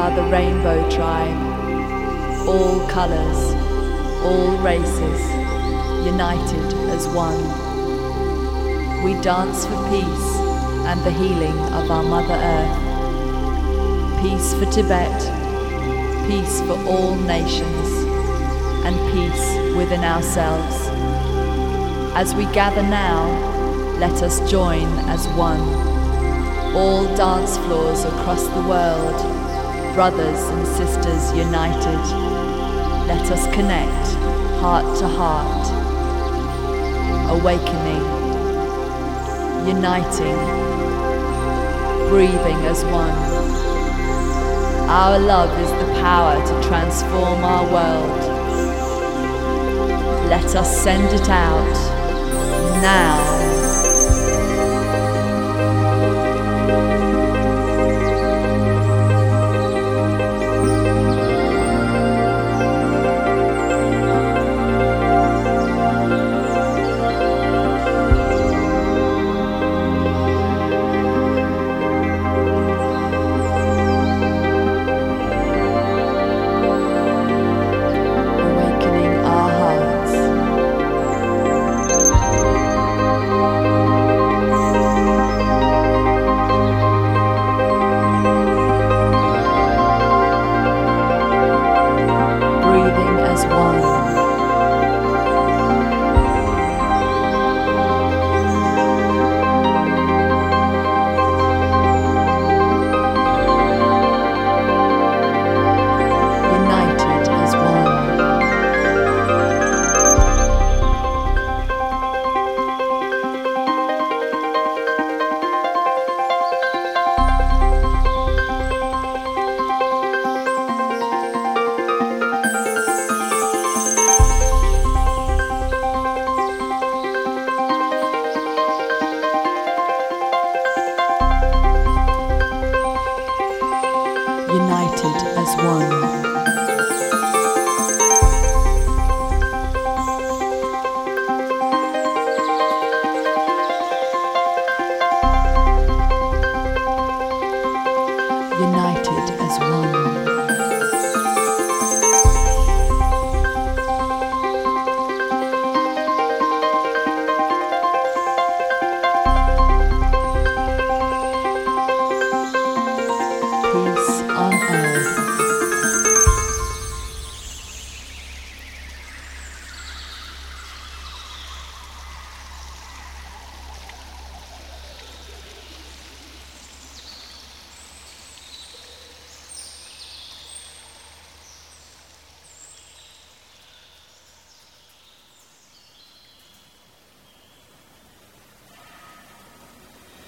are the Rainbow Tribe, all colors, all races, united as one. We dance for peace and the healing of our Mother Earth. Peace for Tibet, peace for all nations, and peace within ourselves. As we gather now, let us join as one. All dance floors across the world, brothers and sisters united. Let us connect heart to heart, awakening, uniting, breathing as one. Our love is the power to transform our world. Let us send it out now. United as one.